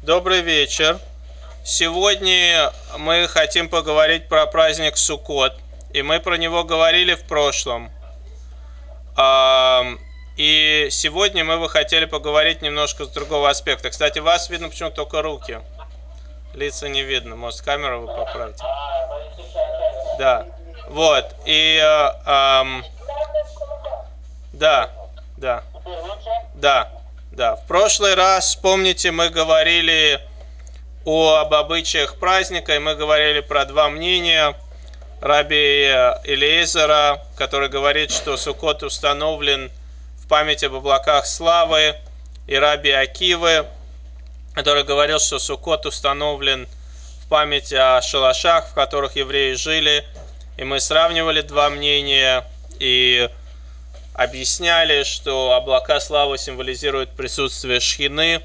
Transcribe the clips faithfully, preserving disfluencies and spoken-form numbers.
Добрый вечер. Сегодня мы хотим поговорить про праздник Суккот, и мы про него говорили в прошлом. И сегодня мы бы хотели поговорить немножко с другого аспекта. Кстати, вас видно почему-то только руки. Лица не видно. Может, камеру вы поправите? Да. Вот. И... Эм, да. Да. Да. Да. В прошлый раз, помните, мы говорили о, об обычаях праздника, и мы говорили про два мнения. Раби Элиэзера, который говорит, что Суккот установлен в память об облаках славы, и Раби Акивы, который говорил, что Суккот установлен в память о шалашах, в которых евреи жили. И мы сравнивали два мнения и объясняли, что облака славы символизируют присутствие Шхины.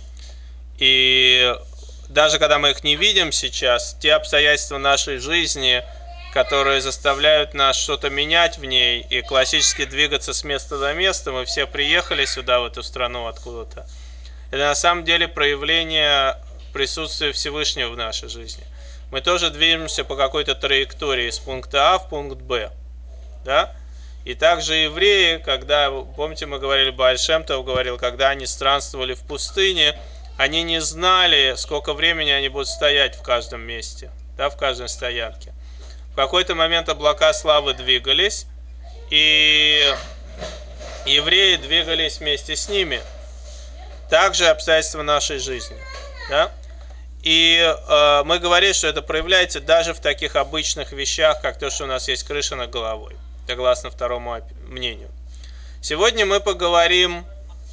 И даже когда мы их не видим сейчас, те обстоятельства нашей жизни, которые заставляют нас что-то менять в ней и классически двигаться с места на место, мы все приехали сюда, в эту страну откуда-то, это на самом деле проявление присутствия Всевышнего в нашей жизни. Мы тоже движемся по какой-то траектории с пункта А в пункт Б. Да? И также евреи, когда, помните, мы говорили, Бааль Шем Тов говорил, когда они странствовали в пустыне, они не знали, сколько времени они будут стоять в каждом месте, да, в каждой стоянке. В какой-то момент облака славы двигались, и евреи двигались вместе с ними. Также обстоятельства нашей жизни. Да? И э, мы говорили, что это проявляется даже в таких обычных вещах, как то, что у нас есть крыша над головой, согласно второму мнению. Сегодня мы поговорим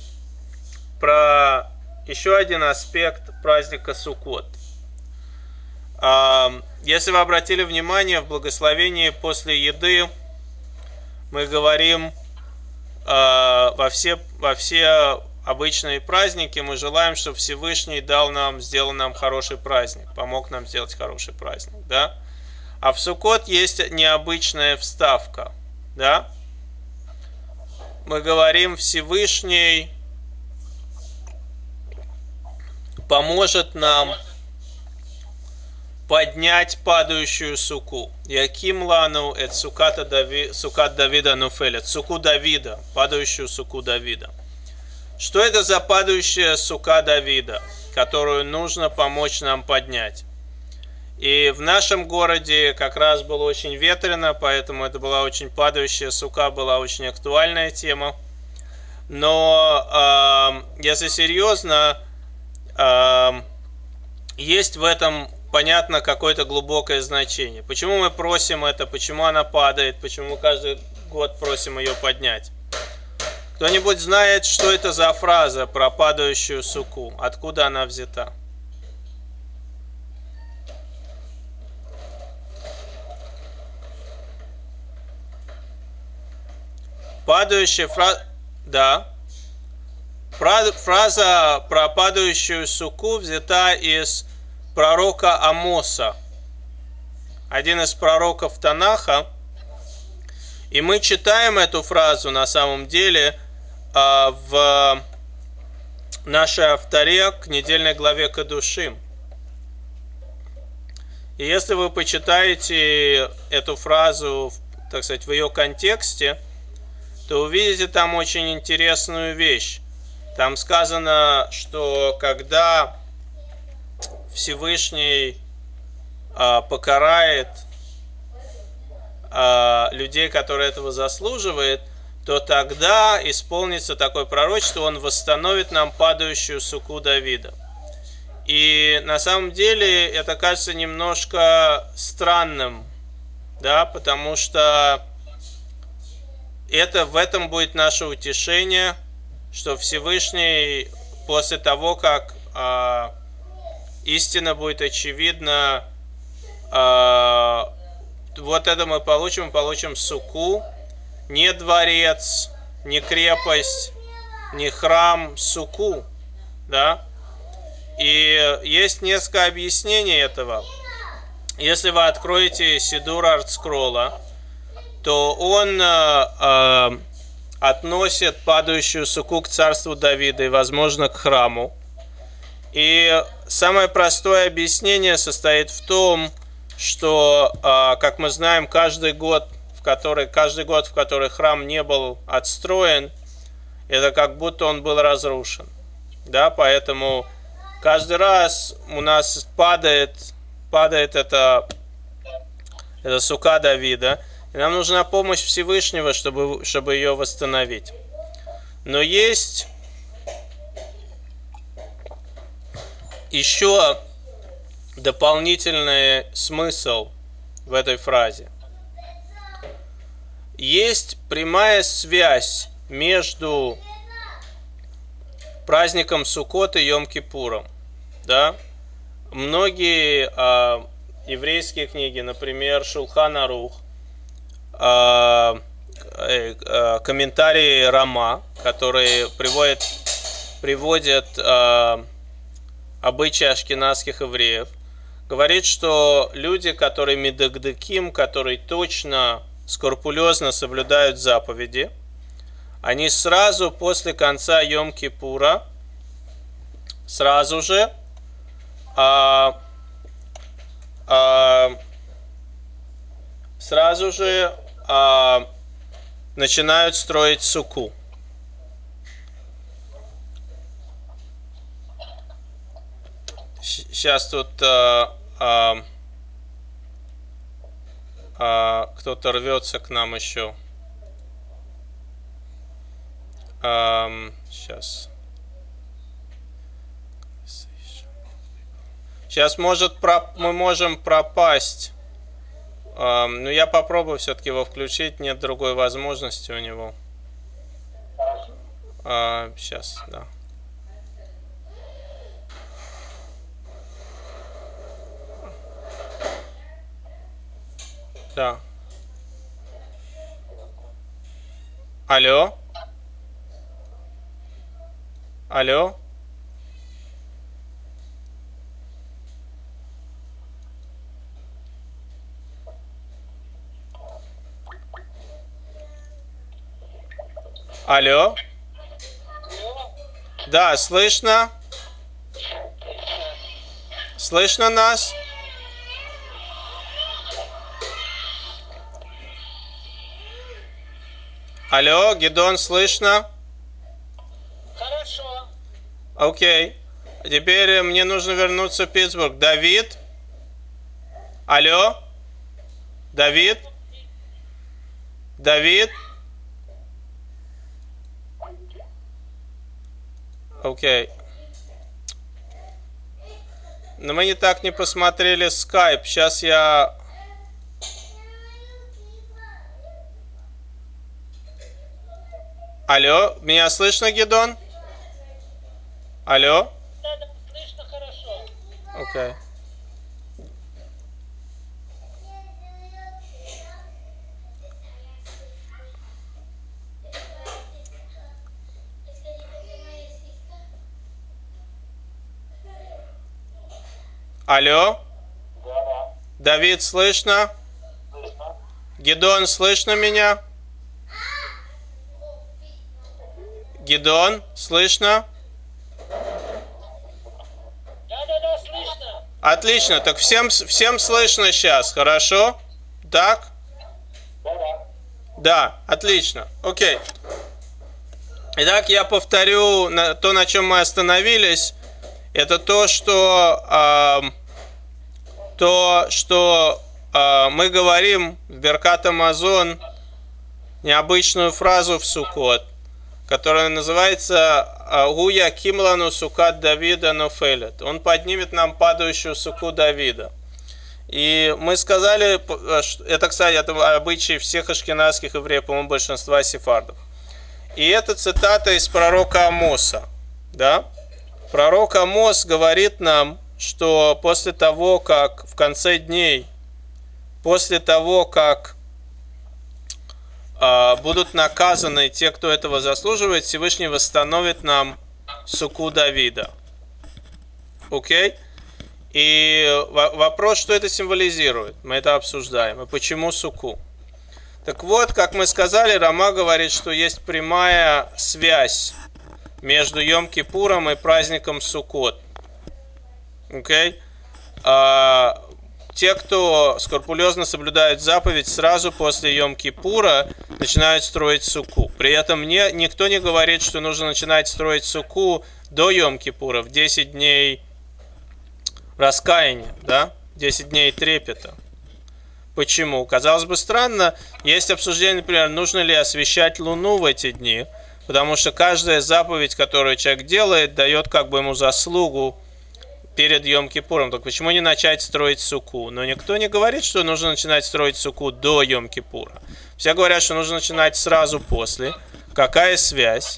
про еще один аспект праздника Суккот. Э, если вы обратили внимание, в благословении после еды мы говорим э, во все, во все обычные праздники, мы желаем, чтобы Всевышний дал нам, сделал нам хороший праздник, помог нам сделать хороший праздник, да? А в Суккот есть необычная вставка, да? Мы говорим, Всевышний поможет нам поднять падающую суку. Яким лану эт сукат Давида нуфелет, суку Давида, падающую суку Давида. Что это за падающая сука Давида, которую нужно помочь нам поднять? И в нашем городе как раз было очень ветрено, поэтому это была очень падающая сука, была очень актуальная тема. Но э, если серьезно, э, есть в этом, понятно, какое-то глубокое значение. Почему мы просим это, почему она падает, почему мы каждый год просим ее поднять? Кто-нибудь знает, что это за фраза про падающую суку? Откуда она взята? Падающая фраза... Да. Фраза про падающую суку взята из пророка Амоса. Один из пророков Танаха. И мы читаем эту фразу на самом деле в нашей авторе к недельной главе Кадушим. И если вы почитаете эту фразу, так сказать, в ее контексте, то увидите там очень интересную вещь. Там сказано, что когда Всевышний покарает людей, которые этого заслуживают, то тогда исполнится такое пророчество, он восстановит нам падающую суку Давида. И на самом деле это кажется немножко странным, да, потому что это, в этом будет наше утешение, что Всевышний после того, как э, истина будет очевидна, э, вот это мы получим, мы получим суку, не дворец, не крепость, не храм, суку, да? И есть несколько объяснений этого. Если вы откроете Сидур Арт-Скролла, то он э, э, относит падающую суку к царству Давида и, возможно, к храму. И самое простое объяснение состоит в том, что, как мы знаем, каждый год, в который, каждый год, в который храм не был отстроен, это как будто он был разрушен. Да, поэтому каждый раз у нас падает, падает эта, эта сука Давида, и нам нужна помощь Всевышнего, чтобы, чтобы ее восстановить. Но есть еще дополнительный смысл в этой фразе. Есть прямая связь между праздником Суккот и Йом-Кипуром. Да? Многие э, еврейские книги, например, Шулхан Арух, э, э, комментарии Рама, которые приводят, приводят э, обычаи ашкеназских евреев, говорит, что люди, которые медагдеким, которые точно, скрупулезно соблюдают заповеди, они сразу после конца Йом-Кипура, сразу же а, а, сразу же а, начинают строить суку. Сейчас тут а, а, а, кто-то рвется к нам еще. А, сейчас. Сейчас может проп... мы можем пропасть. А, но я попробую все-таки его включить. Нет другой возможности у него. А, сейчас, да. Да. Алло? Алло? Алло? Да, слышно? Слышно нас? Алло, Гидон, слышно? Хорошо. Окей. Теперь мне нужно вернуться в Питтсбург. Давид? Алло? Давид? Давид? Окей. Но мы не так не посмотрели скайп. Сейчас я... Алло, меня слышно, Гидон? Алло? Да, да, слышно хорошо. Окей. Алло? Да, да. Давид, слышно? Слышно. Гидон, слышно меня? Гидон, слышно? Да, да, да, слышно. Отлично, так всем, всем слышно сейчас, хорошо? Так? Да, да. Да, отлично, окей. Итак, я повторю на, то, на чем мы остановились. Это то, что, э, то, что э, мы говорим в Беркат Амазон необычную фразу в Суккот, которая называется «Гуя кимлану сукат Давида нофелет». Он поднимет нам падающую суку Давида. И мы сказали, это, кстати, это обычай всех ашкеназских евреев, по-моему, большинства сефардов. И это цитата из пророка Амоса. Да? Пророк Амос говорит нам, что после того, как в конце дней, после того, как будут наказаны те, кто этого заслуживает, Всевышний восстановит нам суку Давида. Окей? И вопрос, что это символизирует? Мы это обсуждаем. И почему суку? Так вот, как мы сказали, Рама говорит, что есть прямая связь между Йом-Кипуром и праздником Суккот. Okay? А, те, кто скрупулезно соблюдает заповедь, сразу после Йом-Кипура начинают строить суку. При этом мне никто не говорит, что нужно начинать строить суку до Йом-Кипура, в десять дней раскаяния, да? десять дней трепета. Почему? Казалось бы, странно. Есть обсуждение, например, нужно ли освещать Луну в эти дни, потому что каждая заповедь, которую человек делает, дает как бы ему заслугу перед Йом-Кипуром. Так почему не начать строить суку? Но никто не говорит, что нужно начинать строить суку до Йом-Кипура. Все говорят, что нужно начинать сразу после. Какая связь?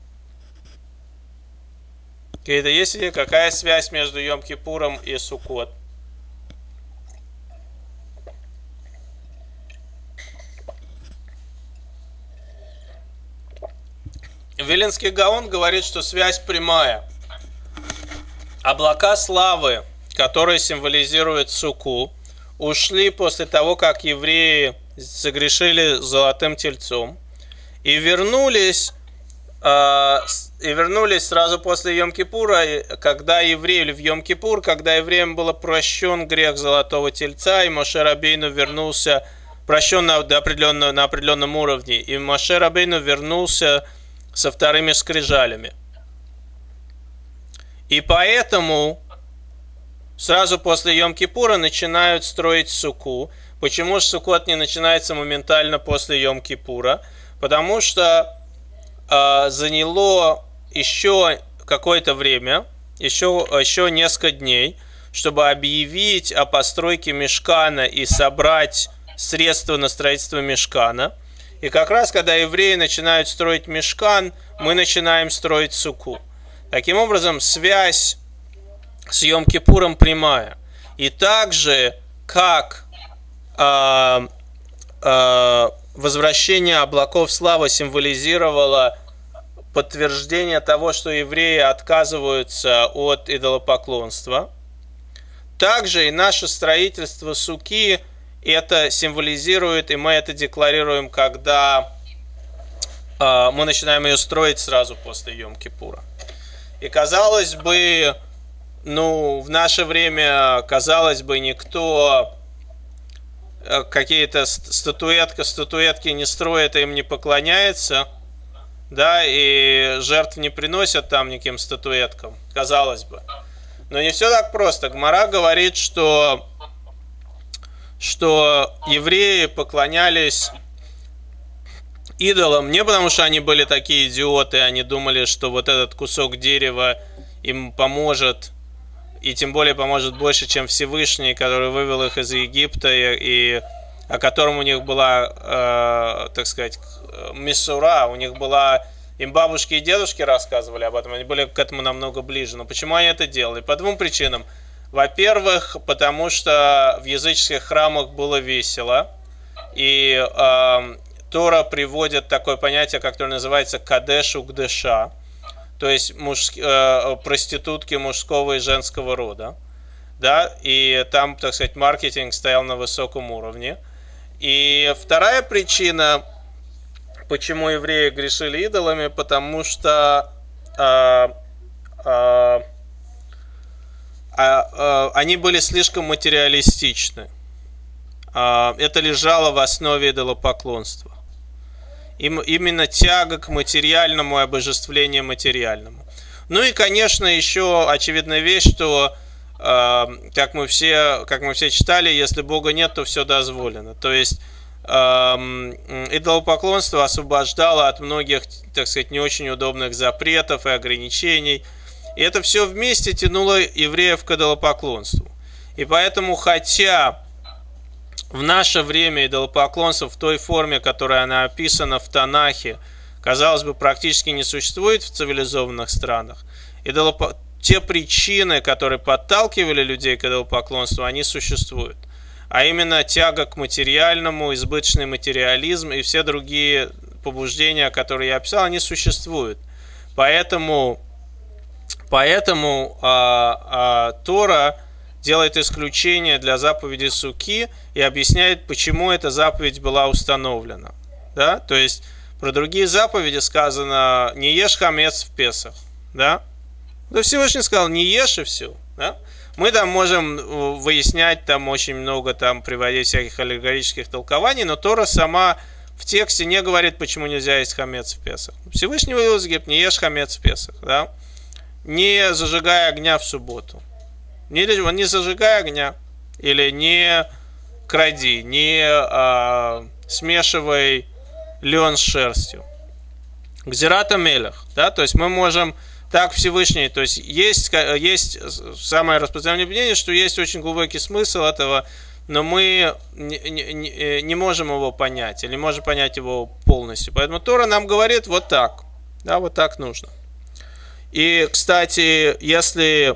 Какие-то есть идеи, какая связь между Йом-Кипуром и Суккот? Виленский Гаон говорит, что связь прямая. Облака славы, которые символизируют Суку, ушли после того, как евреи согрешили золотым тельцом, и вернулись, э, и вернулись сразу после Йом-Кипура, когда евреи, или в Йом-Кипур, когда евреям был прощен грех золотого тельца, и Моше Рабейну вернулся, прощен на, до определенного, на определенном уровне, и Моше Рабейну вернулся со вторыми скрижалями. И поэтому сразу после Йом-Кипура начинают строить суку. Почему же Суккот не начинается моментально после Йом-Кипура? Потому что э, заняло еще какое-то время, еще, еще несколько дней, чтобы объявить о постройке мишкана и собрать средства на строительство мишкана. И как раз, когда евреи начинают строить мишкан, мы начинаем строить суку. Таким образом, связь с Йом-Кипуром прямая. И также, как э, э, возвращение облаков славы символизировало подтверждение того, что евреи отказываются от идолопоклонства, также и наше строительство суки это символизирует, и мы это декларируем, когда э, мы начинаем ее строить сразу после Йом-Кипура. И казалось бы, ну, в наше время, казалось бы, никто какие-то статуэтки, статуэтки не строит, им не поклоняется, да, и жертв не приносят там никаким статуэткам, казалось бы. Но не все так просто. Гмара говорит, что, что евреи поклонялись идолам не потому, что они были такие идиоты, они думали, что вот этот кусок дерева им поможет, и тем более поможет больше, чем Всевышний, который вывел их из Египта, и, и о котором у них была, э, так сказать, миссура, у них была, им бабушки и дедушки рассказывали об этом, они были к этому намного ближе. Но почему они это делали? По двум причинам. Во-первых, потому что в языческих храмах было весело, и э, Тора приводит такое понятие, которое называется кадеш угдеша, то есть муж, э, проститутки мужского и женского рода, да, и там, так сказать, маркетинг стоял на высоком уровне. И вторая причина, почему евреи грешили идолами, потому что э, э, э, э, они были слишком материалистичны. Э, это лежало в основе идолопоклонства. Им, именно тяга к материальному и обожествлению материальному. Ну и, конечно, еще очевидная вещь, что, э, как, мы все, как мы все читали, если Бога нет, то все дозволено. То есть э, идолопоклонство освобождало от многих, так сказать, не очень удобных запретов и ограничений. И это все вместе тянуло евреев к идолопоклонству. И поэтому, хотя в наше время идолопоклонство в той форме, которая она описана в Танахе, казалось бы, практически не существует в цивилизованных странах, идолопо... те причины, которые подталкивали людей к идолопоклонству, они существуют. А именно тяга к материальному, избыточный материализм и все другие побуждения, которые я описал, они существуют. Поэтому, поэтому а, а, Тора делает исключение для заповеди суки и объясняет, почему эта заповедь была установлена. Да? То есть про другие заповеди сказано: не ешь хамец в Песах. Да? Да, Всевышний сказал: не ешь, и все. Да? Мы там можем выяснять, там очень много, там приводить всяких аллегорических толкований, но Тора сама в тексте не говорит, почему нельзя есть хамец в Песах. Всевышний вывел из Египта: не ешь хамец в Песах, да? Не зажигай огня в субботу. Не, не зажигай огня. Или не кради, не а, смешивай лен с шерстью. Гзирата мелех, да, то есть мы можем так Всевышний, то есть есть, есть самое распространенное мнение, что есть очень глубокий смысл этого, но мы не, не, не можем его понять, или не можем понять его полностью. Поэтому Тора нам говорит вот так, да, вот так нужно. И, кстати, если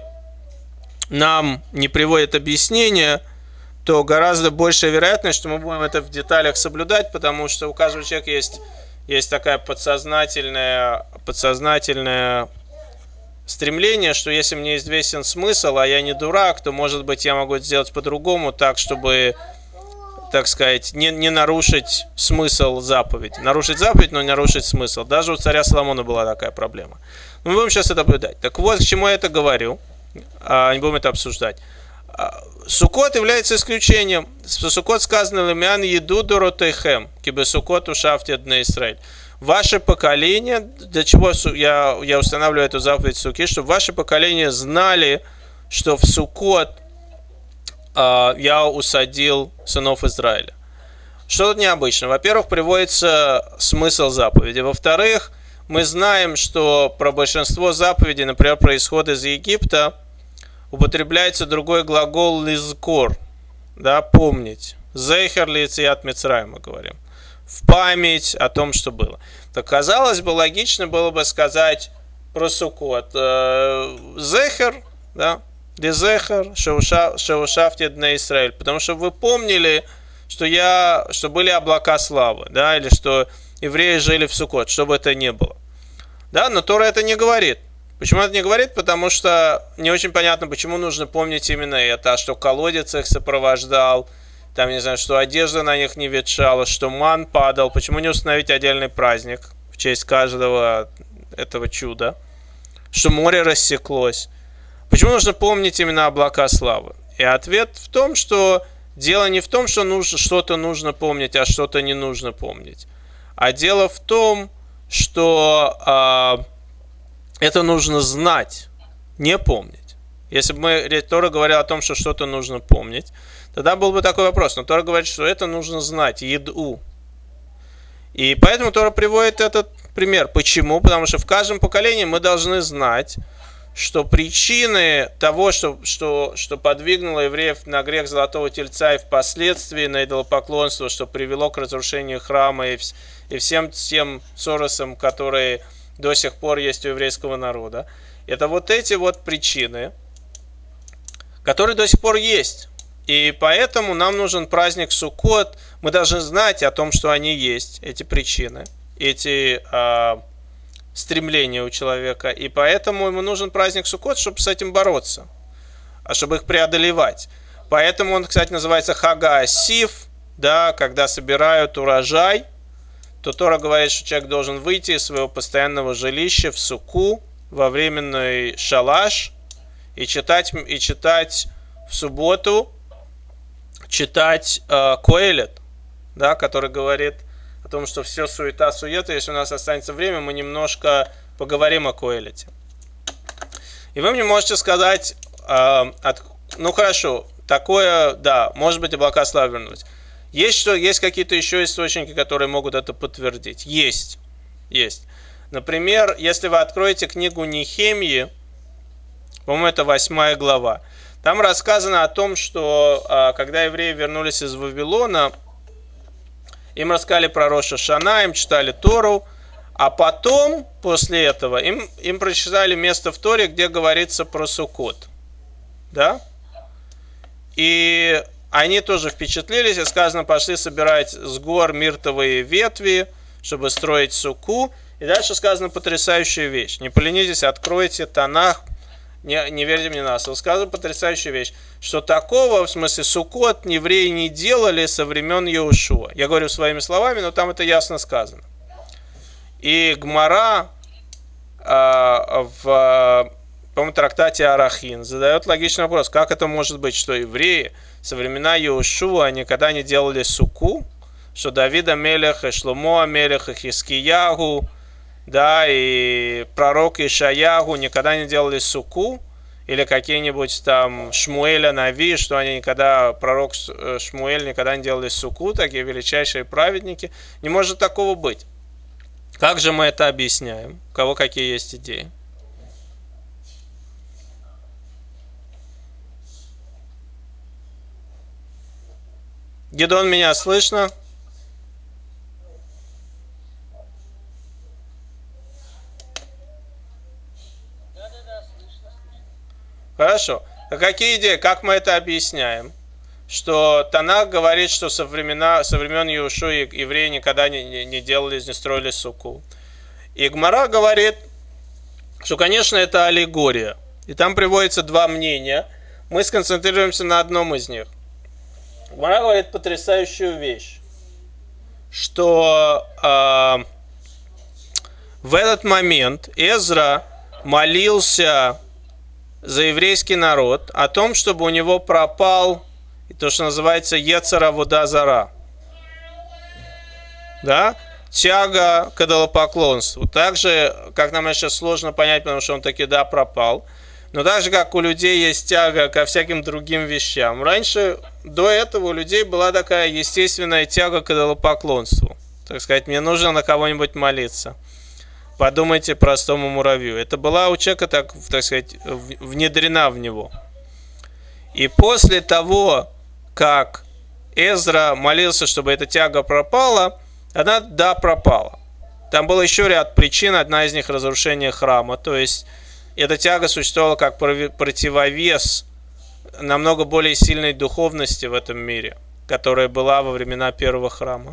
нам не приводит объяснение, то гораздо большая вероятность, что мы будем это в деталях соблюдать, потому что у каждого человека есть, есть такая подсознательная, подсознательное стремление, что если мне известен смысл, а я не дурак, то, может быть, я могу сделать по-другому, так, чтобы, так сказать, не, не нарушить смысл заповеди. Нарушить заповедь, но не нарушить смысл. Даже у царя Соломона была такая проблема. Мы будем сейчас это наблюдать. Так вот, к чему я это говорю. Не будем это обсуждать. Суккот является исключением. Суккот сказано: «Лемян еду доротейхем, кибе суккот ушафти дне Исраэль». Ваше поколение, для чего я, я устанавливаю эту заповедь Суки, чтобы ваше поколение знали, что в Суккот э, я усадил сынов Израиля. Что тут необычно? Во-первых, приводится смысл заповеди. Во-вторых, мы знаем, что про большинство заповедей, например, про исход из Египта, употребляется другой глагол лизкор, да, помнить. Зейхер лицият Мицраим, мы говорим. В память о том, что было. Так, казалось бы, логично было бы сказать про Суккот. Зехер, да, лизехер, шеушафти дне Исраэль. Потому что вы помнили, что, я, что были облака славы, да, или что евреи жили в Суккот, что бы это ни было. Да, но Тора это не говорит. Почему это не говорит? Потому что не очень понятно, почему нужно помнить именно это, что колодец их сопровождал, там, не знаю, что одежда на них не ветшала, что ман падал. Почему не установить отдельный праздник в честь каждого этого чуда? Что море рассеклось. Почему нужно помнить именно облака славы? И ответ в том, что дело не в том, что нужно, что-то нужно помнить, а что-то не нужно помнить. А дело в том, что а, это нужно знать, не помнить. Если бы мы, Тора говорила о том, что что-то нужно помнить, тогда был бы такой вопрос. Но Тора говорит, что это нужно знать, еду. И поэтому Тора приводит этот пример. Почему? Потому что в каждом поколении мы должны знать, что причины того, что, что, что подвигнуло евреев на грех Золотого Тельца и впоследствии на идолопоклонство, что привело к разрушению храма и, и всем тем соросам, которые до сих пор есть у еврейского народа, это вот эти вот причины, которые до сих пор есть. И поэтому нам нужен праздник Суккот. Мы должны знать о том, что они есть, эти причины, эти э, стремления у человека. И поэтому ему нужен праздник Суккот, чтобы с этим бороться, а чтобы их преодолевать. Поэтому он, кстати, называется Хага Асиф, да, когда собирают урожай, то Тора говорит, что человек должен выйти из своего постоянного жилища в суку, во временный шалаш, и читать, и читать в субботу, читать э, Коэлет, да, который говорит о том, что все суета-суета. Если у нас останется время, мы немножко поговорим о Коэлете. И вы мне можете сказать, э, от, ну хорошо, такое, да, может быть, облака славы вернулись. Есть, что, есть какие-то еще источники, которые могут это подтвердить? Есть. Есть. Например, если вы откроете книгу Нехемии, по-моему, это восьмая глава, там рассказано о том, что когда евреи вернулись из Вавилона, им рассказали про Рош ха-Шана, им читали Тору, а потом, после этого, им, им прочитали место в Торе, где говорится про Суккот. Да? И они тоже впечатлились, и сказано, пошли собирать с гор миртовые ветви, чтобы строить суку. И дальше сказано потрясающая вещь. Не поленитесь, откройте Танах, не, не верьте мне на слово. Сказано потрясающая вещь, что такого, в смысле Суккот, евреи не делали со времен Йеошуа. Я говорю своими словами, но там это ясно сказано. И Гмара э, в по-моему, трактате Арахин, задает логичный вопрос, как это может быть, что евреи со времена Иошуа никогда не делали суку, что Давида Мелех, и Шломо Мелех, и Хискиягу, да, и пророк Ишаягу никогда не делали суку, или какие-нибудь там Шмуэля Нави, что они никогда, пророк Шмуэль никогда не делали суку, такие величайшие праведники. Не может такого быть. Как же мы это объясняем? У кого какие есть идеи? Гидон, меня слышно? Хорошо. А какие идеи? Как мы это объясняем? Что Танах говорит, что со, времена, со времен Иошуа евреи никогда не, не, не делали, не строили суку. И Гмара говорит, что, конечно, это аллегория. И там приводится два мнения. Мы сконцентрируемся на одном из них. Гмара говорит потрясающую вещь, что э, в этот момент Эзра молился за еврейский народ о том, чтобы у него пропал то, что называется Ецер Авода Зара. Да? Тяга к идолопоклонству. Так же, как нам сейчас сложно понять, потому что он таки да пропал, но так же, как у людей есть тяга ко всяким другим вещам. Раньше, до этого, у людей была такая естественная тяга к идолопоклонству. Так сказать, мне нужно на кого-нибудь молиться. Подумайте простому муравью. Это была у человека, так, так сказать, внедрена в него. И после того, как Эзра молился, чтобы эта тяга пропала, она, да, пропала. Там был еще ряд причин, одна из них разрушение храма. То есть, эта тяга существовала как противовес намного более сильной духовности в этом мире, которая была во времена первого храма.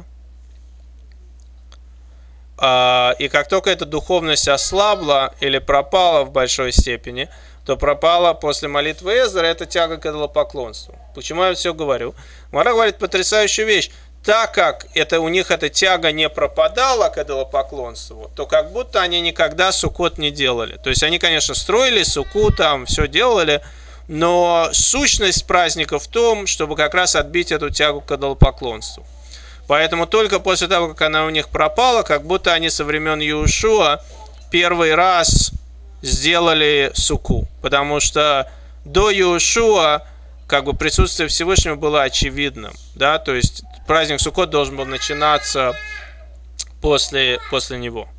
И как только эта духовность ослабла или пропала в большой степени, то пропала после молитвы Эзра эта тяга к идолопоклонству. Почему я все говорю? Гмара говорит потрясающую вещь. Так как это, у них эта тяга не пропадала к идолопоклонству, то как будто они никогда суккот не делали. То есть они, конечно, строили суку, там все делали, но сущность праздника в том, чтобы как раз отбить эту тягу к идолопоклонству. Поэтому только после того, как она у них пропала, как будто они со времен Иошуа первый раз сделали суку. Потому что до Иошуа как бы присутствие Всевышнего было очевидным. Да? То есть праздник Суккот должен был начинаться после, после него.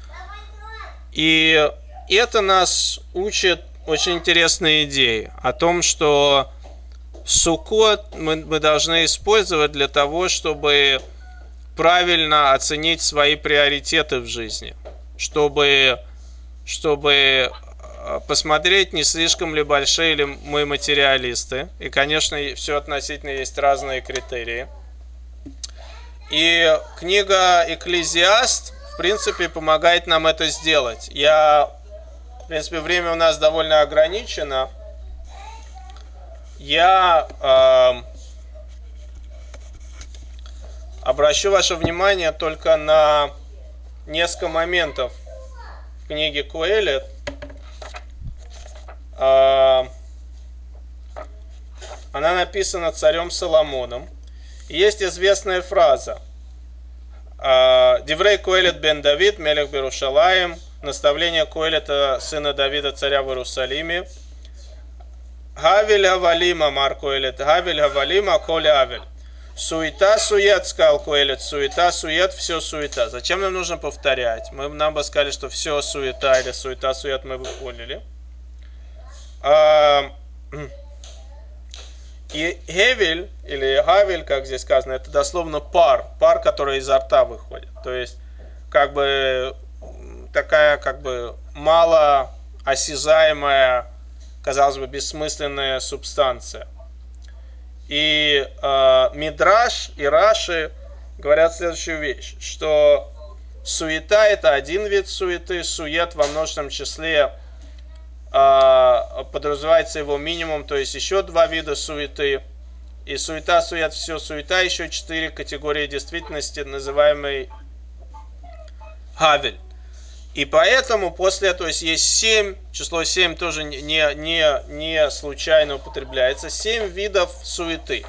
И это нас учит очень интересные идеи о том, что Суккот мы, мы должны использовать для того, чтобы правильно оценить свои приоритеты в жизни, чтобы, чтобы посмотреть, не слишком ли большие ли мы материалисты. И, конечно, все относительно есть разные критерии. И книга «Экклезиаст», в принципе, помогает нам это сделать. Я, в принципе, время у нас довольно ограничено. Я э, обращу ваше внимание только на несколько моментов в книге Коэлет. Э, она написана царем Соломоном. Есть известная фраза. Деврей Коэлет бен Давид, мелех Берушалаим. Наставление Коэлета, сына Давида, царя в Иерусалиме. Гавель Гавалима, Мар Коэлет, Гавель Гавалима, Коля Авель. Суета, сует, сказал Коэлет, суета, сует, все суета. Зачем нам нужно повторять? Мы, нам бы сказали, что все суета или суета, сует, мы бы поняли. А, и Гевель, или Гавель, как здесь сказано, это дословно пар, пар, который изо рта выходит. То есть, как бы, такая, как бы, мало осязаемая, казалось бы, бессмысленная субстанция. И э, Мидраш и Раши говорят следующую вещь, что суета – это один вид суеты, сует во множественном числе э, подразумевается его минимум, то есть еще два вида суеты. И суета, сует, все суета, еще четыре категории действительности, называемой Гавель. И поэтому после этого есть семь, число семь тоже не, не, не случайно употребляется, семь видов суеты.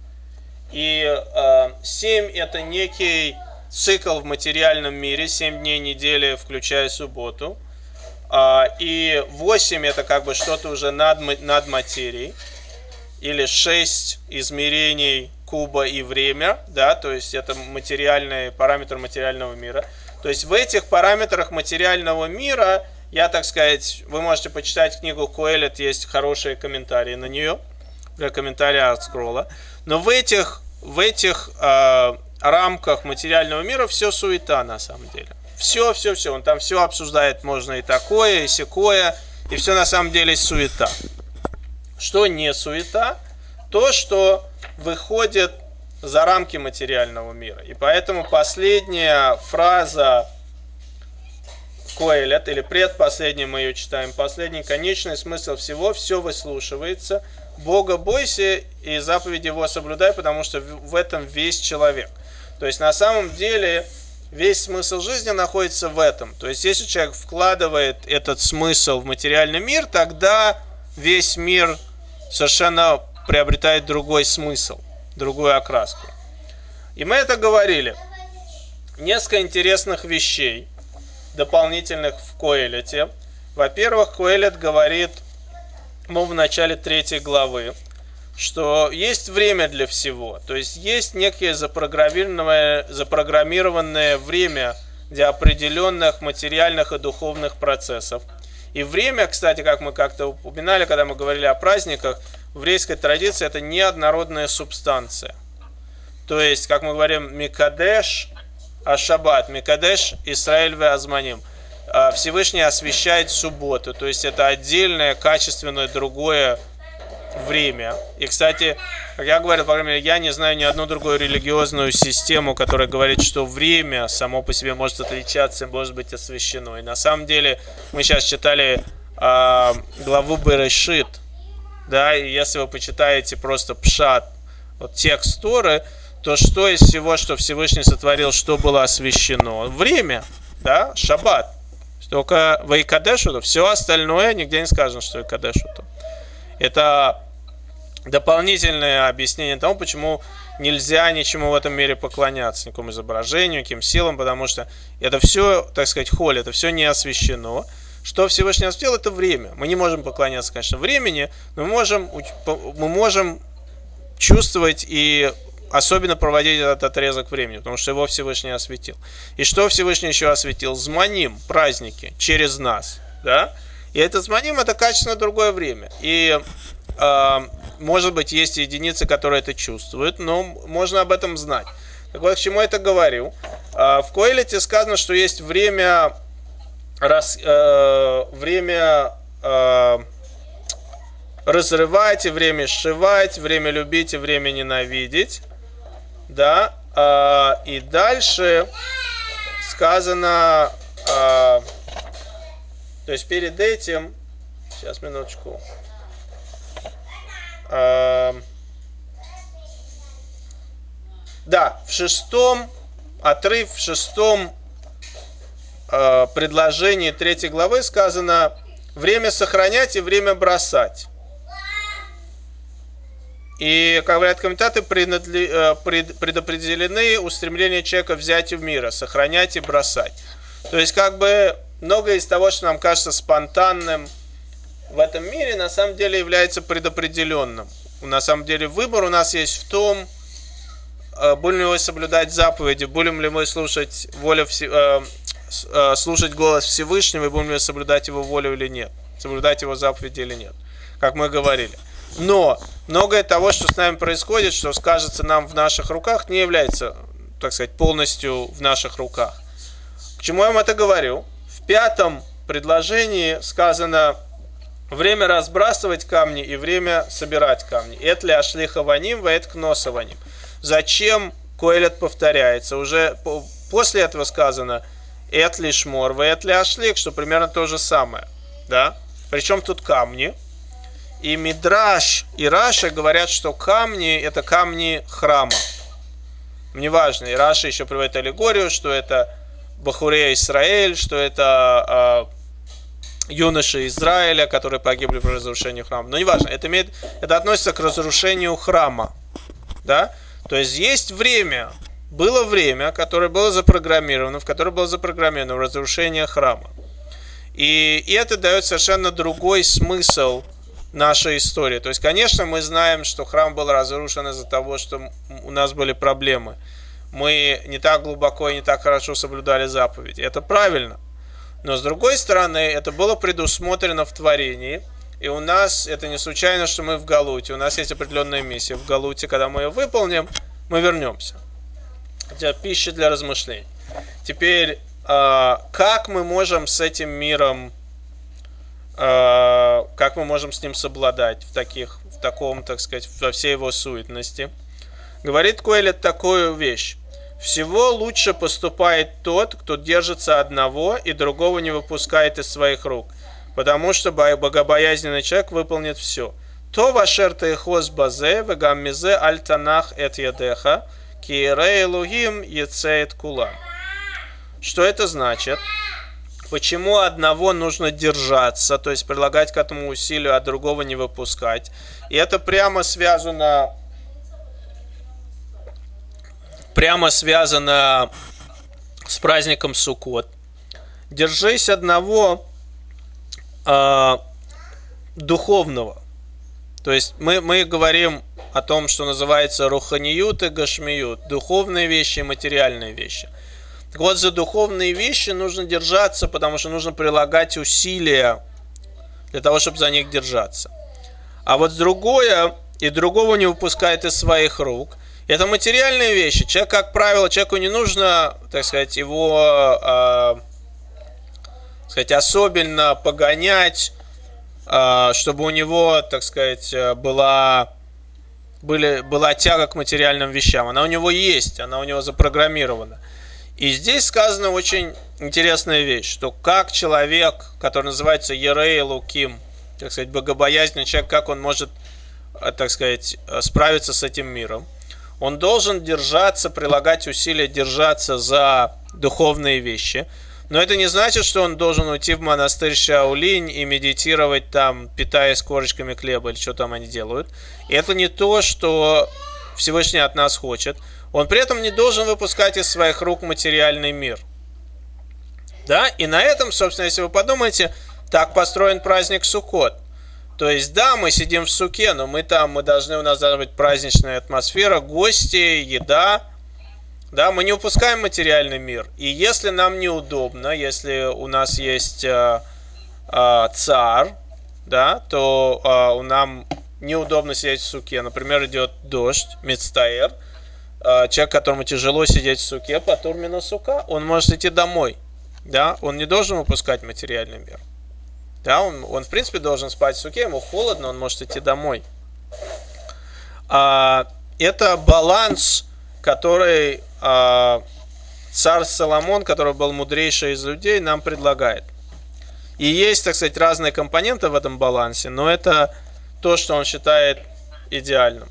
И э, семь это некий цикл в материальном мире, семь дней недели, включая субботу. Э, и восемь это как бы что-то уже над, над материей. Или шесть измерений куба и время, да, то есть это материальный параметр материального мира. То есть в этих параметрах материального мира, я, так сказать, вы можете почитать книгу Коэлет, есть хорошие комментарии на нее, комментарии ArtScroll. Но в этих, в этих э, рамках материального мира все суета на самом деле. Все, все, все. Он там все обсуждает, можно и такое, и сякое, и все на самом деле суета. Что не суета? То, что выходит за рамки материального мира. И поэтому последняя фраза Коэлет, или предпоследняя мы ее читаем, последний конечный смысл всего, все выслушивается. Бога бойся и заповеди его соблюдай, потому что в этом весь человек. То есть на самом деле весь смысл жизни находится в этом. То есть если человек вкладывает этот смысл в материальный мир, тогда весь мир совершенно приобретает другой смысл, другую окраску. И мы это говорили. Несколько интересных вещей, дополнительных в Коэлете. Во-первых, Коэлет говорит, ну, в начале третьей главы, что есть время для всего. То есть есть некое запрограммированное, запрограммированное время для определенных материальных и духовных процессов. И время, кстати, как мы как-то упоминали, когда мы говорили о праздниках, в еврейской традиции это неоднородная субстанция. То есть, как мы говорим, Микадеш а-Шаббат, Микадеш Исраэль ве-Азманим. Всевышний освящает субботу. То есть, это отдельное, качественное, другое время. И, кстати, как я говорил, по крайней мере, я не знаю ни одну другую религиозную систему, которая говорит, что время само по себе может отличаться, может быть освящено. И на самом деле мы сейчас читали э, главу Берешит, да, и если вы почитаете просто пшат, вот текст Торы, то что из всего, что Всевышний сотворил, что было освящено? Время, да, шаббат. Только вайкадешу, все остальное нигде не сказано, что вайкадешу. Это дополнительное объяснение тому, почему нельзя ничему в этом мире поклоняться, никакому изображению, никаким силам, потому что это все, так сказать, холь, это все не освящено. Что Всевышний осветил, это время. Мы не можем поклоняться, конечно, времени, но мы можем, мы можем чувствовать и особенно проводить этот отрезок времени, потому что его Всевышний осветил. И что Всевышний еще осветил? Зманим, праздники, через нас. Да? И это зманим, это качественно другое время. И э, может быть, есть единицы, которые это чувствуют, но можно об этом знать. Так вот, к чему я это говорю? Э, в Коэлете сказано, что есть время, раз, э, время э, разрывать, и время сшивать, время любить и время ненавидеть. Да? Э, и дальше сказано... Э, То есть перед этим, сейчас минуточку, э, да, в шестом, отрыв в шестом э, предложении третьей главы сказано время сохранять и время бросать. И, как говорят комментаторы, предопределены устремления человека взятию мира, сохранять и бросать. То есть, как бы, многое из того, что нам кажется спонтанным в этом мире, на самом деле является предопределенным. На самом деле выбор у нас есть в том, будем ли мы соблюдать заповеди, будем ли мы слушать, волю, слушать голос Всевышнего, и будем ли мы соблюдать его волю или нет, соблюдать его заповеди или нет, как мы говорили. Но многое того, что с нами происходит, что скажется нам в наших руках, не является, так сказать, полностью в наших руках. К чему я вам это говорю? В пятом предложении сказано время разбрасывать камни и время собирать камни. Эт ли ашлиха ваним, ваэт кноса ваним. Зачем Коэлет повторяется? Уже после этого сказано эт ли шмор, ваэт ли ашлих, что примерно то же самое. Да? Причем тут камни. И Мидраш и Раша говорят, что камни это камни храма. Неважно. И Раша еще приводит аллегорию, что это Бахурей Исраэль, что это э, юноши Израиля, которые погибли при разрушении храма. Но неважно, это, имеет, это относится к разрушению храма. Да? То есть есть время, было время, которое было запрограммировано, в которое было запрограммировано разрушение храма. И, и это дает совершенно другой смысл нашей истории. То есть, конечно, мы знаем, что храм был разрушен из-за того, что у нас были проблемы. Мы не так глубоко и не так хорошо соблюдали заповеди. Это правильно. Но с другой стороны, это было предусмотрено в творении. И у нас, это не случайно, что мы в Галуте. У нас есть определенная миссия в Галуте. Когда мы ее выполним, мы вернемся. Это пища для размышлений. Теперь, как мы можем с этим миром, как мы можем с ним совладать в, таких, в таком, так сказать, во всей его суетности? Говорит Коэлет такую вещь. Всего лучше поступает тот, кто держится одного и другого не выпускает из своих рук, потому что богобоязненный человек выполнит все. То вашер тейхоз базе вегаммизе аль танах эт ядеха ки рей элухим ецеет кулам. Что это значит? Почему одного нужно держаться, то есть прилагать к этому усилию, а другого не выпускать? И это прямо связано, прямо связано с праздником Суккот. Держись одного э, духовного. То есть мы, мы говорим о том, что называется руханиют и гашмиют, духовные вещи и материальные вещи. Так вот, за духовные вещи нужно держаться, потому что нужно прилагать усилия для того, чтобы за них держаться. А вот другое, и другого не выпускает из своих рук, это материальные вещи. Человек, как правило, человеку не нужно, так сказать, его, э, так сказать, особенно погонять, э, чтобы у него, так сказать, была, были, была тяга к материальным вещам. Она у него есть, она у него запрограммирована. И здесь сказана очень интересная вещь, что как человек, который называется Ерей Элуким, так сказать, богобоязненный человек, как он может, так сказать, справиться с этим миром, он должен держаться, прилагать усилия, держаться за духовные вещи. Но это не значит, что он должен уйти в монастырь Шаолинь и медитировать там, питаясь корочками хлеба или что там они делают. И это не то, что Всевышний от нас хочет. Он при этом не должен выпускать из своих рук материальный мир. Да? И на этом, собственно, если вы подумаете, так построен праздник Суккот. То есть, да, мы сидим в суке, но мы там, мы должны, у нас должна быть праздничная атмосфера, гости, еда. Да, мы не упускаем материальный мир. И если нам неудобно, если у нас есть э, э, царь, да, то э, нам неудобно сидеть в суке. Например, идет дождь, мицтаэр. Человек, которому тяжело сидеть в суке, патур мина сука, он может идти домой. Да? Он не должен выпускать материальный мир. Да? Он, он, в принципе, должен спать в суке, ему холодно, он может идти домой. А, это баланс, который а, царь Соломон, который был мудрейший из людей, нам предлагает. И есть, так сказать, разные компоненты в этом балансе, но это то, что он считает идеальным.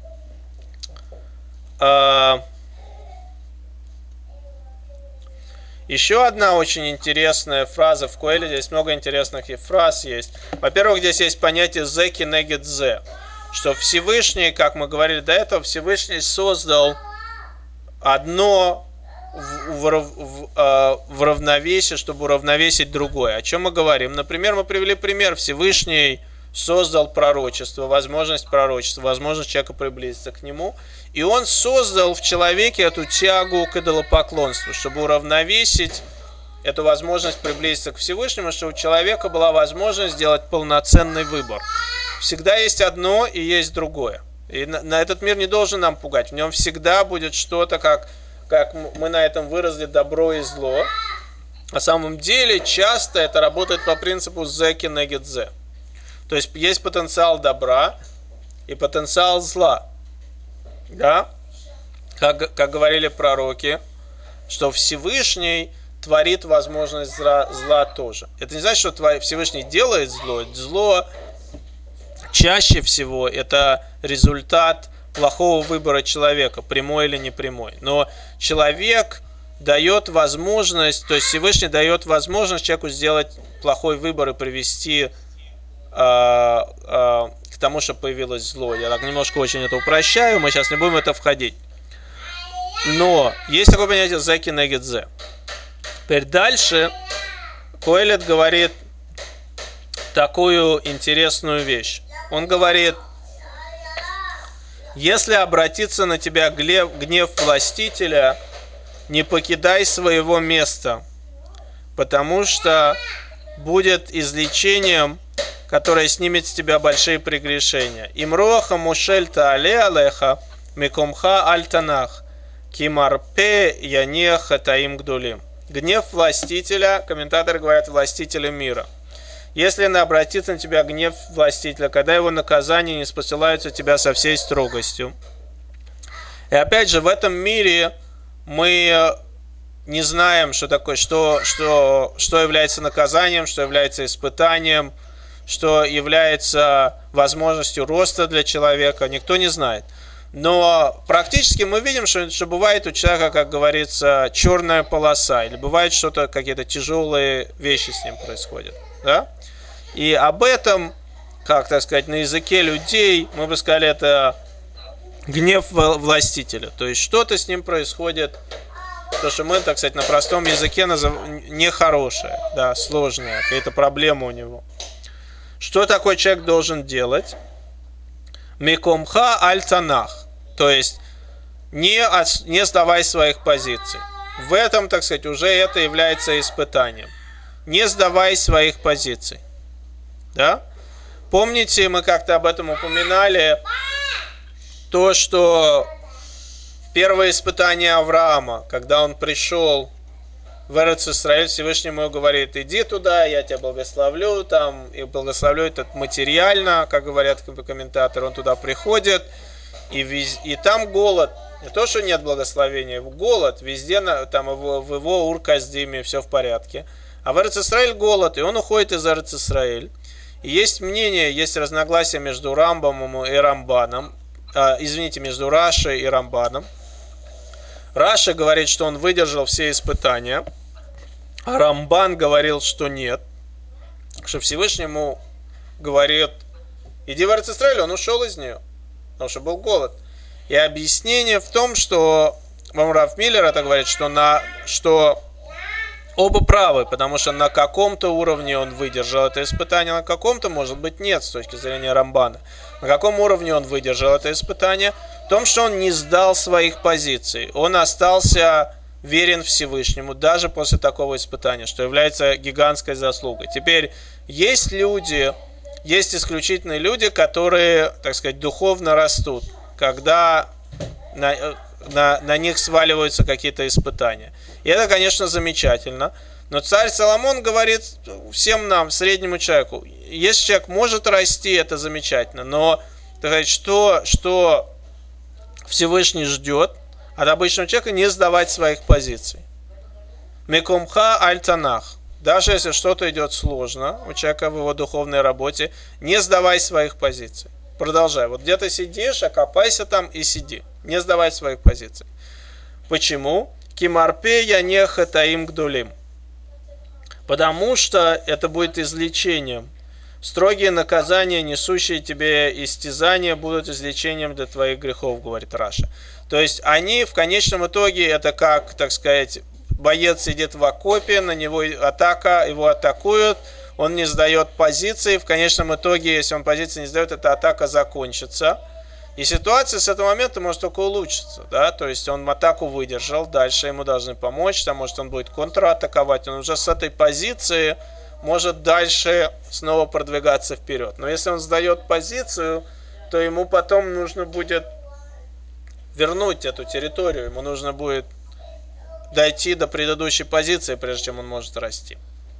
Еще одна очень интересная фраза в Коэлете. Здесь много интересных фраз есть. Во-первых, здесь есть понятие «зе кенегет зе», что Всевышний, как мы говорили до этого, Всевышний создал одно в, в, в, в равновесие, чтобы уравновесить другое. О чем мы говорим? Например, мы привели пример. Всевышний создал пророчество, возможность пророчества, возможность человека приблизиться к нему. И он создал в человеке эту тягу к идолопоклонству, чтобы уравновесить эту возможность приблизиться к Всевышнему, чтобы у человека была возможность сделать полноценный выбор. Всегда есть одно и есть другое. И на, на этот мир не должен нам пугать. В нем всегда будет что-то, как, как мы на этом выразили, добро и зло. На самом деле часто это работает по принципу «зе кенегет зе». То есть есть потенциал добра и потенциал зла. Да? Как, как говорили пророки, что Всевышний творит возможность зла, зла тоже. Это не значит, что твой Всевышний делает зло. Зло чаще всего это результат плохого выбора человека, прямой или непрямой. Но человек дает возможность, то есть Всевышний дает возможность человеку сделать плохой выбор и привести э, э, к тому, что появилось зло. Я так немножко очень это упрощаю, мы сейчас не будем в это входить. Но есть такое понятие «зе кенегед зе». Теперь дальше Коэлет говорит такую интересную вещь. Он говорит: если обратиться на тебя гнев, гнев властителя, не покидай своего места, потому что будет излечением, которое снимет с тебя большие прегрешения. Имроха мушель таале алеха микомха альтанах кимарпе янеха таим гдулим. Гнев властителя, комментаторы говорят, властителя мира. Если не обратится на тебя гнев властителя, когда его наказания не спосылаются тебя со всей строгостью. И опять же, в этом мире мы не знаем, что такое, что, что, что является наказанием, что является испытанием, что является возможностью роста для человека. Никто не знает. Но практически мы видим, что, что бывает у человека, как говорится, черная полоса, или бывает что-то, какие-то тяжелые вещи с ним происходят. Да? И об этом, как так сказать, на языке людей, мы бы сказали, это гнев властителя. То есть что-то с ним происходит, то, что мы, так сказать, на простом языке называем нехорошее, да, сложное, какая-то проблема у него. Что такой человек должен делать? Микомха аль-танах, то есть не, от, не сдавай своих позиций. В этом, так сказать, уже это является испытанием. Не сдавай своих позиций. Да? Помните, мы как-то об этом упоминали, то, что первое испытание Авраама, когда он пришел в Эрец Исраэль, Всевышний ему говорит: иди туда, я тебя благословлю, там, и благословлю этот материально, как говорят комментаторы. Он туда приходит, и, вез... и там голод. Не то, что нет благословения, голод везде, там в его Ур-Каздиме все в порядке. А в Эрец Исраэль голод, и он уходит из Эрец Исраэль. И есть мнение, есть разногласия между Рамбамом и Рамбаном, а, извините, между Рашей и Рамбаном. Раша говорит, что он выдержал все испытания, а Рамбан говорил, что нет, что Всевышнему говорит: иди в Эрец Исраэль, он ушел из нее, потому что был голод. И объяснение в том, что Рав Миллер это говорит, что, на, что оба правы, потому что на каком-то уровне он выдержал это испытание, на каком-то, может быть, нет, с точки зрения Рамбана. На каком уровне он выдержал это испытание? В том, что он не сдал своих позиций. Он остался верен Всевышнему, даже после такого испытания, что является гигантской заслугой. Теперь, есть люди, есть исключительные люди, которые, так сказать, духовно растут, когда на, на, на них сваливаются какие-то испытания. И это, конечно, замечательно. Но царь Соломон говорит всем нам, среднему человеку: если человек может расти, это замечательно, но так сказать, что, что Всевышний ждет от обычного человека, не сдавать своих позиций. Мекумха аль-танах. Даже если что-то идет сложно у человека в его духовной работе, не сдавай своих позиций. Продолжай. Вот где ты сидишь, окопайся там и сиди. Не сдавай своих позиций. Почему? Кимарпе янеха таим гдулим. Потому что это будет излечением. Строгие наказания, несущие тебе истязания, будут излечением для твоих грехов, говорит Раша. То есть они в конечном итоге, это как, так сказать, боец сидит в окопе, на него атака, его атакуют, он не сдает позиции. В конечном итоге, если он позиции не сдает, эта атака закончится. И ситуация с этого момента может только улучшиться. Да? То есть он атаку выдержал, дальше ему должны помочь, там, может он будет контратаковать, он уже с этой позиции может дальше снова продвигаться вперед. Но если он сдает позицию, то ему потом нужно будет вернуть эту территорию, ему нужно будет дойти до предыдущей позиции, прежде чем он может расти.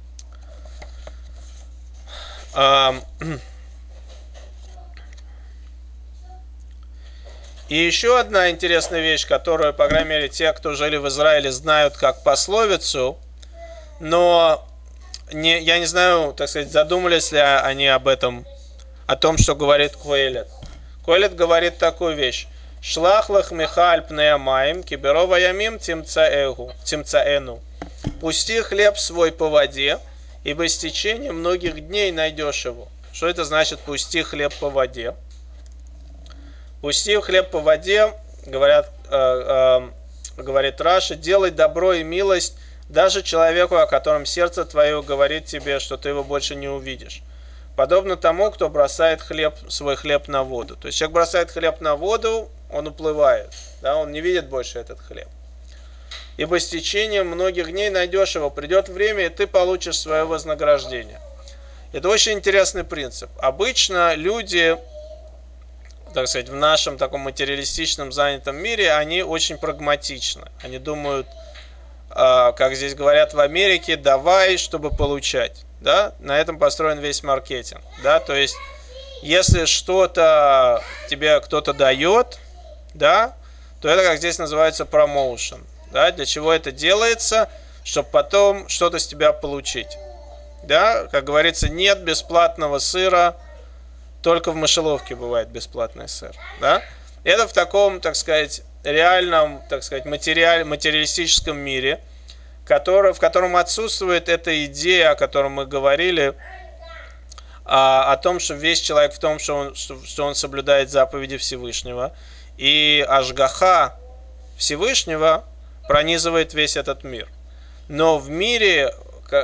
И еще одна интересная вещь, которую, по крайней мере, те, кто жили в Израиле, знают как пословицу, но не, я не знаю, так сказать, задумались ли они об этом, о том, что говорит Коэлет. Коэлет говорит такую вещь, Шлах лахмеха аль пнеамаим, киберова ямим тимцаэну. Пусти хлеб свой по воде, ибо с течением многих дней найдешь его. Что это значит пусти хлеб по воде? Пусти хлеб по воде, говорят, э, э, говорит Раши, делай добро и милость даже человеку, о котором сердце твое говорит тебе, что ты его больше не увидишь. Подобно тому, кто бросает хлеб, свой хлеб на воду. То есть человек бросает хлеб на воду, он уплывает, да, он не видит больше этот хлеб. Ибо с течением многих дней найдешь его, придет время, и ты получишь свое вознаграждение. Это очень интересный принцип. Обычно люди, так сказать, в нашем таком материалистичном занятом мире, они очень прагматичны. Они думают, как здесь говорят в Америке, давай, чтобы получать. Да? На этом построен весь маркетинг. Да? То есть, если что-то тебе кто-то дает, да, то это, как здесь называется, промоушен. Да? Для чего это делается? Чтобы потом что-то с тебя получить. Да? Как говорится, нет бесплатного сыра, только в мышеловке бывает бесплатный сыр. Да? Это в таком, так сказать, реальном, так сказать, материаль, материалистическом мире, который, в котором отсутствует эта идея, о которой мы говорили, а, о том, что весь человек в том, что он, что, что он соблюдает заповеди Всевышнего. И ашгаха Всевышнего пронизывает весь этот мир. Но в мире,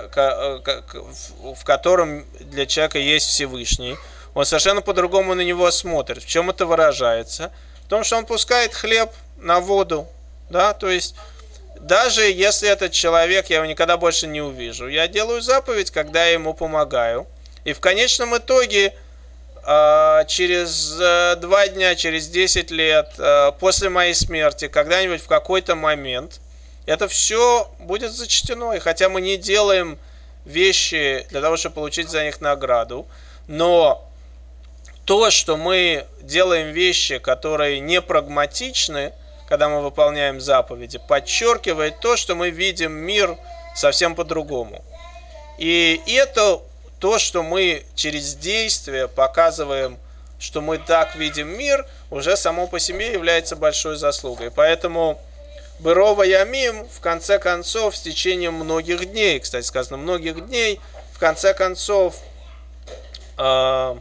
в котором для человека есть Всевышний, он совершенно по-другому на него смотрит. В чем это выражается? В том, что он пускает хлеб на воду. Да? То есть, даже если этот человек, я его никогда больше не увижу, я делаю заповедь, когда я ему помогаю. И в конечном итоге, через два дня, через десять лет, после моей смерти, когда-нибудь в какой-то момент, это все будет зачтено. И хотя мы не делаем вещи для того, чтобы получить за них награду, но то, что мы делаем вещи, которые не прагматичны, когда мы выполняем заповеди, подчеркивает то, что мы видим мир совсем по-другому. И это то, что мы через действие показываем, что мы так видим мир, уже само по себе является большой заслугой. Поэтому Берова Ямим, в конце концов, с течением многих дней, кстати сказано, многих дней, в конце концов, э,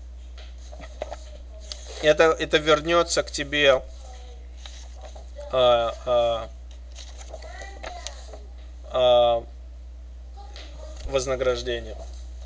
это, это вернется к тебе э, э, э, вознаграждением.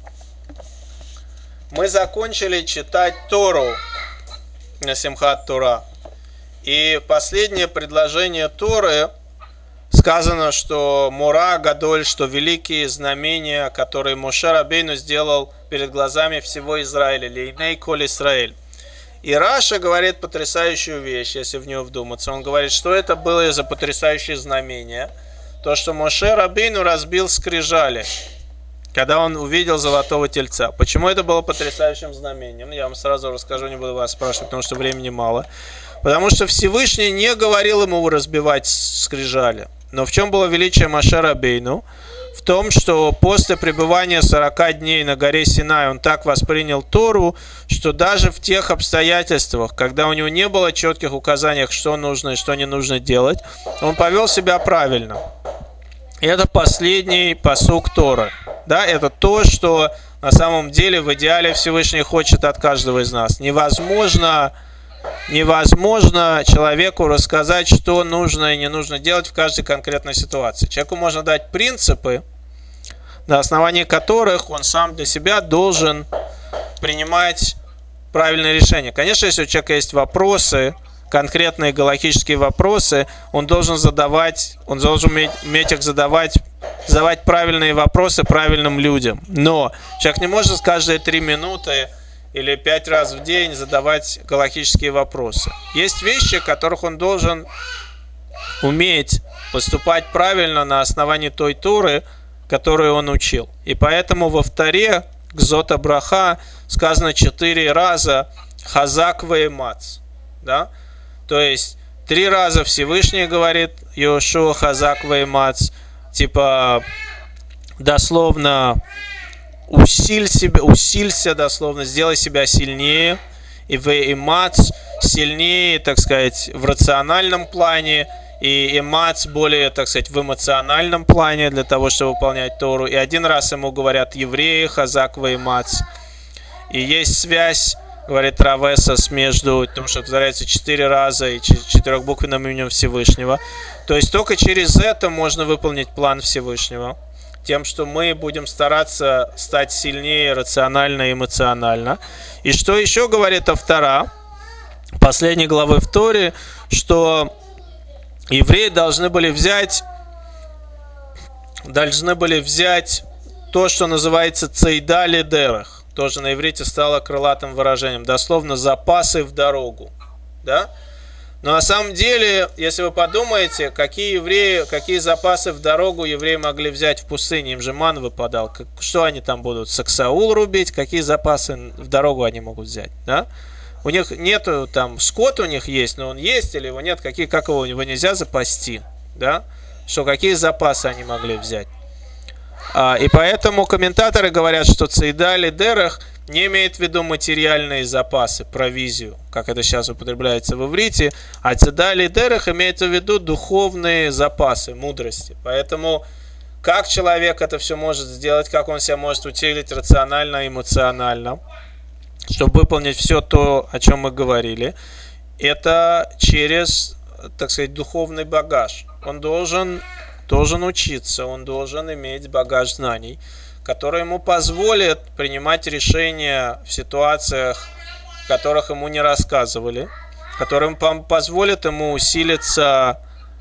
Мы закончили читать Тору на Симхат Тора. И последнее предложение Торы сказано, что Мура Гадоль, что великие знамения, которые Моше Рабейну сделал перед глазами всего Израиля, Лейней Коль Исраэль. И Раша говорит потрясающую вещь, если в нее вдуматься. Он говорит, что это было за потрясающее знамение. То, что Моше Рабейну разбил скрижали, когда он увидел золотого тельца. Почему это было потрясающим знамением? Я вам сразу расскажу, не буду вас спрашивать, потому что времени мало. Потому что Всевышний не говорил ему разбивать скрижали. Но в чем было величие Моше Рабейну? В том, что после пребывания сорока дней на горе Синай он так воспринял Тору, что даже в тех обстоятельствах, когда у него не было четких указаний, что нужно и что не нужно делать, он повел себя правильно. И это последний пасук Торы. Да, это то, что на самом деле в идеале Всевышний хочет от каждого из нас. Невозможно, невозможно человеку рассказать, что нужно и не нужно делать в каждой конкретной ситуации. Человеку можно дать принципы, на основании которых он сам для себя должен принимать правильные решения. Конечно, если у человека есть вопросы, конкретные галактические вопросы, он должен задавать, он должен уметь, уметь их задавать, задавать правильные вопросы правильным людям. Но человек не может каждые три минуты или пять раз в день задавать галактические вопросы. Есть вещи, в которых он должен уметь поступать правильно на основании той Торы, которую он учил. И поэтому во Торе, Гзота Браха, сказано четыре раза Хазак веэмац. Да? То есть три раза Всевышний говорит Йошуа Хазак веэмац, типа дословно усиль себя, усилься дословно, сделай себя сильнее. И веэмац, сильнее, так сказать, в рациональном плане, и эмац более, так сказать, в эмоциональном плане для того, чтобы выполнять Тору. И один раз ему говорят евреи, хазак ва эмац. И есть связь, говорит Рав Эсос, между тем, что повторяется четыре раза и четырехбуквенным именем Всевышнего. То есть только через это можно выполнить план Всевышнего. Тем, что мы будем стараться стать сильнее рационально и эмоционально. И что еще говорит Автора, последней главы в Торе, что евреи должны были взять, должны были взять то, что называется цейда ледерах. Тоже на иврите стало крылатым выражением. Дословно запасы в дорогу. Да? Но на самом деле, если вы подумаете, какие евреи, какие запасы в дорогу евреи могли взять в пустыне, им же ман выпадал, что они там будут, саксаул рубить, какие запасы в дорогу они могут взять, да? У них нету там, скот у них есть, но он есть или его нет, какие, как его, его нельзя запасти, да? Что какие запасы они могли взять. А, и поэтому комментаторы говорят, что цейда лидерах не имеет в виду материальные запасы, провизию, как это сейчас употребляется в иврите, а цейда лидерах имеется в виду духовные запасы, мудрости. Поэтому как человек это все может сделать, как он себя может утилить рационально, эмоционально, чтобы выполнить все то, о чем мы говорили, это через, так сказать, духовный багаж. Он должен, должен учиться, он должен иметь багаж знаний, который ему позволит принимать решения в ситуациях, в которых ему не рассказывали, который позволит ему усилиться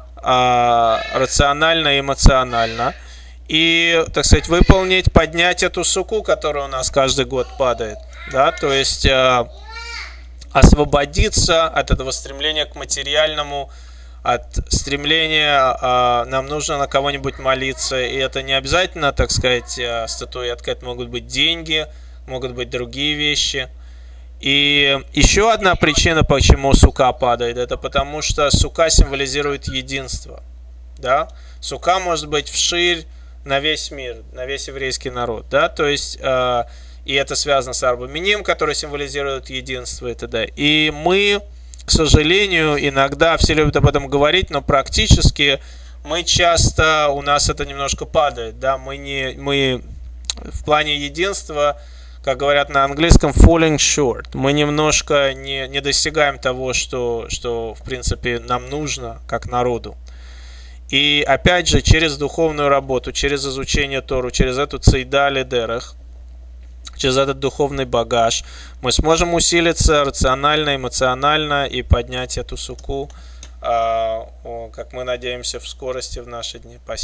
а, рационально и эмоционально и, так сказать, выполнить, поднять эту суку, которая у нас каждый год падает, да, то есть а, освободиться от этого стремления к материальному, от стремления, э, нам нужно на кого-нибудь молиться, и это не обязательно, так сказать, э, статуэтка, это могут быть деньги, могут быть другие вещи. И еще одна причина, почему сука падает, это потому что сука символизирует единство, да? Сука может быть вширь на весь мир, на весь еврейский народ, да, то есть, э, и это связано с арбаминим, который символизирует единство и т.д. И мы, к сожалению, иногда все любят об этом говорить, но практически мы часто, у нас это немножко падает, да, мы не, мы в плане единства, как говорят на английском, falling short, мы немножко не, не достигаем того, что, что, в принципе, нам нужно, как народу. И, опять же, через духовную работу, через изучение Тору, через эту цейда ледерах, через этот духовный багаж мы сможем усилиться рационально, эмоционально и поднять эту суку, как мы надеемся, в скорости в наши дни. Спасибо.